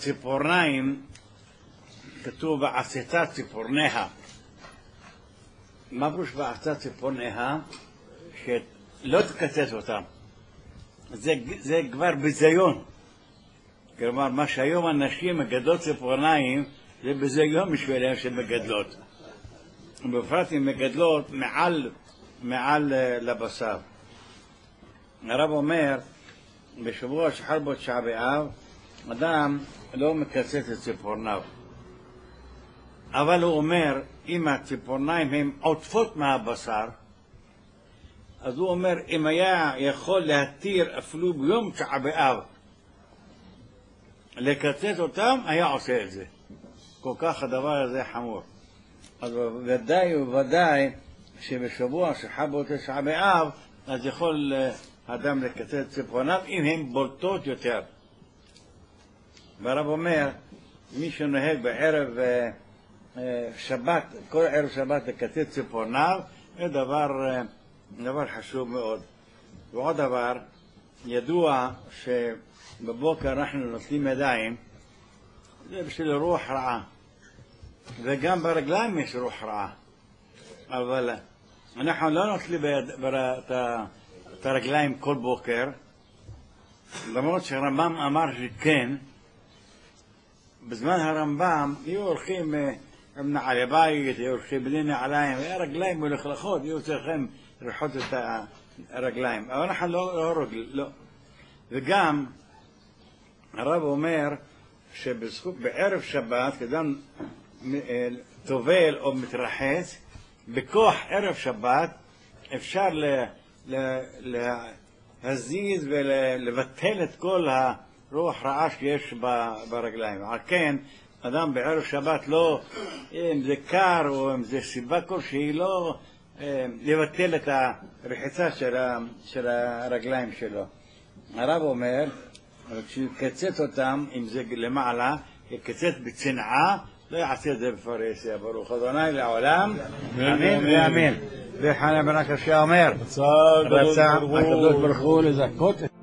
הציפורניים, כתוב בעשתה ציפורניה. מה פירוש בעשתה ציפורניה? שלא תקצץ אותם. זה כבר ביזיון. כלומר, מה שהיום אנשים מגדלות ציפורניים, זה ביזיון בשבילם שמגדלות. ובפרט אם מגדלות מעל לבשר. הרב אומר, בשבוע שחל בו תשעה באב, אדם לא מקצץ את ציפורניו. אבל הוא אומר, אם הציפורניים הן עוטפות מהבשר, אז הוא אומר, אם היה יכול להתיר אפילו ביום תשעה באב לקצץ אותם, היה עושה את זה. כל כך הדבר הזה חמור. אז ודאי וודאי שבשבוע שחל בו תשעה באב, אז יכול אדם לקצץ ציפורניו אם הן בולטות יותר. והרב אומר, מי שנוהג בערב שבת, כל ערב שבת לקצץ ציפורניו, זה דבר חשוב מאוד. ועוד דבר, ידוע שבבוקר אנחנו נוטלים ידיים, זה בשביל רוח רעה. וגם ברגליים יש רוח רעה. אבל אנחנו לא נוטלים את הרגליים כל בוקר, למרות שהרמב"ם אמר שכן. בזמן הרמב"ם היו הולכים עם נעלי בית, היו הולכים בלי נעליים, הרגליים מלוכלכות, היו צריכים לרחוץ את הרגליים. אבל אנחנו לא. וגם הרב אומר שבערב שבת, כשאדם טובל או מתרחץ, בכוח ערב שבת אפשר להזיז ולבטל את כל הרוח רעה שיש ברגליים. על כן, אדם בערב שבת לא, אם זה קר או אם זה סיבה כלשהי, לא לבטל את הרחיצה של הרגליים שלו. הרב אומר, כשיקצץ אותם, אם זה למעלה, יקצץ בצנעה, לא יעשה את זה בפרהסיה. ברוך ה' לעולם, אמן ואמן. וחנה בן עקשיא אומר, רצה הקדוש ברוך הוא לזכות